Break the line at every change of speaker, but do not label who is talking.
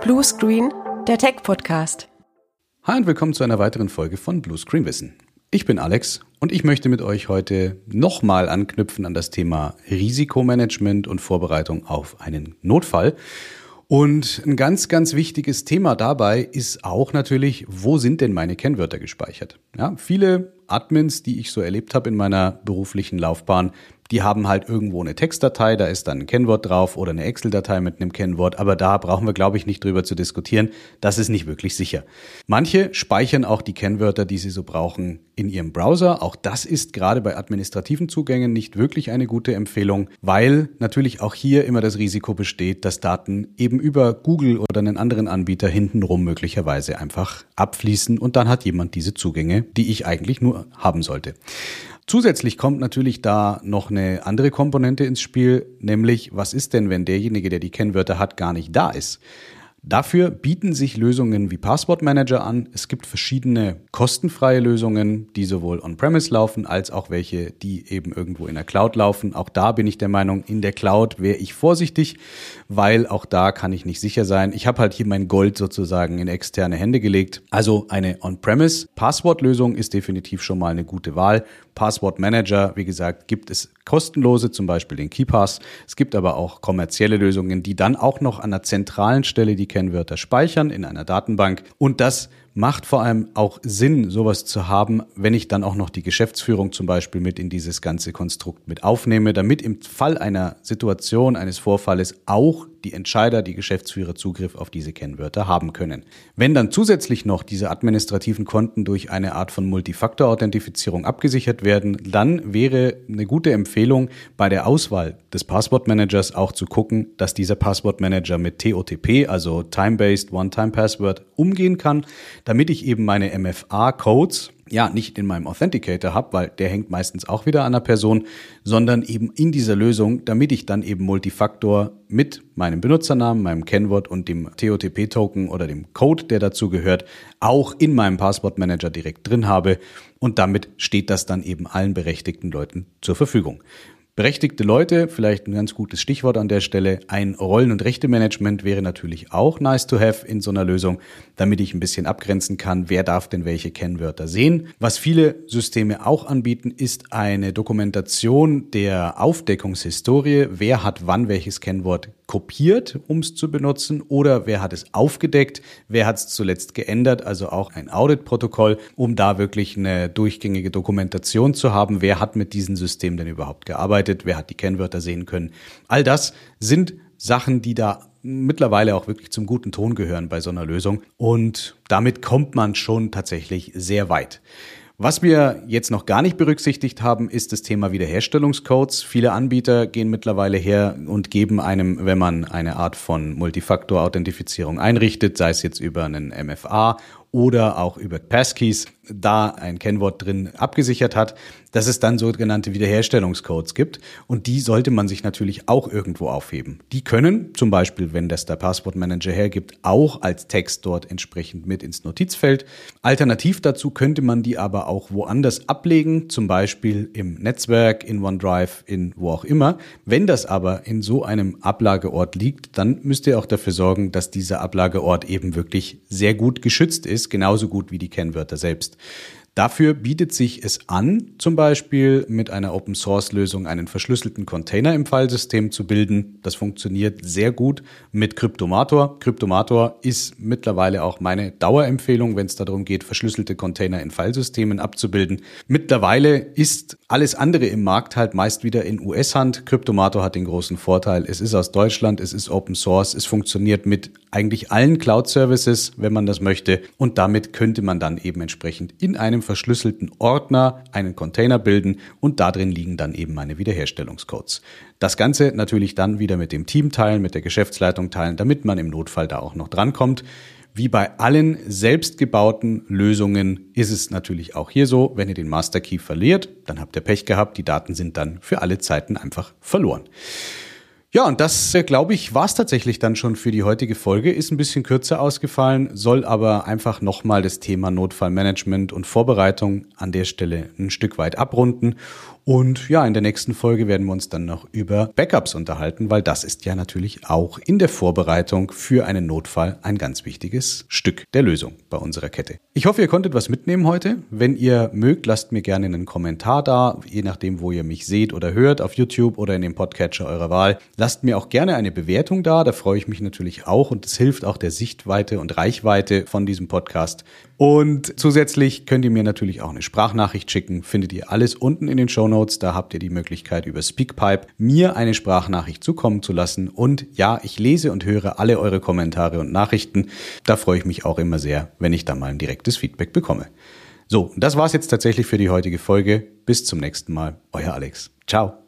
Bluescreen, der Tech-Podcast.
Hi und willkommen zu einer weiteren Folge von Bluescreen Wissen. Ich bin Alex und ich möchte mit euch heute nochmal anknüpfen an das Thema Risikomanagement und Vorbereitung auf einen Notfall. Und ein ganz, ganz wichtiges Thema dabei ist auch natürlich, wo sind denn meine Kennwörter gespeichert? Ja, viele Admins, die ich so erlebt habe in meiner beruflichen Laufbahn, die haben halt irgendwo eine Textdatei, da ist dann ein Kennwort drauf oder eine Excel-Datei mit einem Kennwort, aber da brauchen wir, glaube ich, nicht drüber zu diskutieren. Das ist nicht wirklich sicher. Manche speichern auch die Kennwörter, die sie so brauchen, in ihrem Browser. Auch das ist gerade bei administrativen Zugängen nicht wirklich eine gute Empfehlung, weil natürlich auch hier immer das Risiko besteht, dass Daten eben über Google oder einen anderen Anbieter hintenrum möglicherweise einfach abfließen und dann hat jemand diese Zugänge, die ich eigentlich nur haben sollte. Zusätzlich kommt natürlich da noch eine andere Komponente ins Spiel, nämlich was ist denn, wenn derjenige, der die Kennwörter hat, gar nicht da ist? Dafür bieten sich Lösungen wie Passwort Manager an. Es gibt verschiedene kostenfreie Lösungen, die sowohl on-premise laufen, als auch welche, die eben irgendwo in der Cloud laufen. Auch da bin ich der Meinung, in der Cloud wäre ich vorsichtig, weil auch da kann ich nicht sicher sein. Ich habe halt hier mein Gold sozusagen in externe Hände gelegt. Also eine on-premise Passwortlösung ist definitiv schon mal eine gute Wahl. Passwort Manager, wie gesagt, gibt es kostenlose, zum Beispiel den KeePass. Es gibt aber auch kommerzielle Lösungen, die dann auch noch an einer zentralen Stelle die Kennwörter speichern in einer Datenbank. Und das macht vor allem auch Sinn, sowas zu haben, wenn ich dann auch noch die Geschäftsführung zum Beispiel mit in dieses ganze Konstrukt mit aufnehme, damit im Fall einer Situation, eines Vorfalles auch die Entscheider, die Geschäftsführer Zugriff auf diese Kennwörter haben können. Wenn dann zusätzlich noch diese administrativen Konten durch eine Art von Multifaktor-Authentifizierung abgesichert werden, dann wäre eine gute Empfehlung bei der Auswahl des Passwortmanagers auch zu gucken, dass dieser Passwortmanager mit TOTP, also Time-Based One-Time Password, umgehen kann, damit ich eben meine MFA-Codes nicht in meinem Authenticator habe, weil der hängt meistens auch wieder an einer Person, sondern eben in dieser Lösung, damit ich dann eben Multifaktor mit meinem Benutzernamen, meinem Kennwort und dem TOTP-Token oder dem Code, der dazu gehört, auch in meinem Passwortmanager direkt drin habe und damit steht das dann eben allen berechtigten Leuten zur Verfügung. Berechtigte Leute, vielleicht ein ganz gutes Stichwort an der Stelle, ein Rollen- und Rechtemanagement wäre natürlich auch nice to have in so einer Lösung, damit ich ein bisschen abgrenzen kann, wer darf denn welche Kennwörter sehen. Was viele Systeme auch anbieten, ist eine Dokumentation der Aufdeckungshistorie, wer hat wann welches Kennwort kopiert, um es zu benutzen, oder wer hat es aufgedeckt, wer hat es zuletzt geändert, also auch ein Audit-Protokoll, um da wirklich eine durchgängige Dokumentation zu haben, wer hat mit diesem System denn überhaupt gearbeitet, wer hat die Kennwörter sehen können. All das sind Sachen, die da mittlerweile auch wirklich zum guten Ton gehören bei so einer Lösung und damit kommt man schon tatsächlich sehr weit. Was wir jetzt noch gar nicht berücksichtigt haben, ist das Thema Wiederherstellungscodes. Viele Anbieter gehen mittlerweile her und geben einem, wenn man eine Art von Multifaktor-Authentifizierung einrichtet, sei es jetzt über einen MFA oder auch über Passkeys, da ein Kennwort drin abgesichert hat, dass es dann sogenannte Wiederherstellungscodes gibt und die sollte man sich natürlich auch irgendwo aufheben. Die können zum Beispiel, wenn das der Passwortmanager hergibt, auch als Text dort entsprechend mit ins Notizfeld. Alternativ dazu könnte man die aber auch woanders ablegen, zum Beispiel im Netzwerk, in OneDrive, in wo auch immer. Wenn das aber in so einem Ablageort liegt, dann müsst ihr auch dafür sorgen, dass dieser Ablageort eben wirklich sehr gut geschützt ist, genauso gut wie die Kennwörter selbst. Dafür bietet sich es an, zum Beispiel mit einer Open-Source-Lösung einen verschlüsselten Container im Filesystem zu bilden. Das funktioniert sehr gut mit Cryptomator. Cryptomator ist mittlerweile auch meine Dauerempfehlung, wenn es darum geht, verschlüsselte Container in Filesystemen abzubilden. Mittlerweile ist alles andere im Markt halt meist wieder in US-Hand. Cryptomator hat den großen Vorteil, es ist aus Deutschland, es ist Open-Source, es funktioniert mit eigentlich allen Cloud-Services, wenn man das möchte. Und damit könnte man dann eben entsprechend in einem verschlüsselten Ordner einen Container bilden und da drin liegen dann eben meine Wiederherstellungscodes. Das Ganze natürlich dann wieder mit dem Team teilen, mit der Geschäftsleitung teilen, damit man im Notfall da auch noch drankommt. Wie bei allen selbstgebauten Lösungen ist es natürlich auch hier so, wenn ihr den Master Key verliert, dann habt ihr Pech gehabt, die Daten sind dann für alle Zeiten einfach verloren. Ja, und das, glaube ich, war es tatsächlich dann schon für die heutige Folge. Ist ein bisschen kürzer ausgefallen, soll aber einfach nochmal das Thema Notfallmanagement und Vorbereitung an der Stelle ein Stück weit abrunden. Und ja, in der nächsten Folge werden wir uns dann noch über Backups unterhalten, weil das ist ja natürlich auch in der Vorbereitung für einen Notfall ein ganz wichtiges Stück der Lösung bei unserer Kette. Ich hoffe, ihr konntet was mitnehmen heute. Wenn ihr mögt, lasst mir gerne einen Kommentar da, je nachdem, wo ihr mich seht oder hört, auf YouTube oder in dem Podcatcher eurer Wahl. Lasst mir auch gerne eine Bewertung da, da freue ich mich natürlich auch und es hilft auch der Sichtweite und Reichweite von diesem Podcast. Und zusätzlich könnt ihr mir natürlich auch eine Sprachnachricht schicken, findet ihr alles unten in den Shownotes, da habt ihr die Möglichkeit über Speakpipe mir eine Sprachnachricht zukommen zu lassen und ja, ich lese und höre alle eure Kommentare und Nachrichten, da freue ich mich auch immer sehr, wenn ich da mal ein direktes Feedback bekomme. So, das war's jetzt tatsächlich für die heutige Folge, bis zum nächsten Mal, euer Alex, ciao.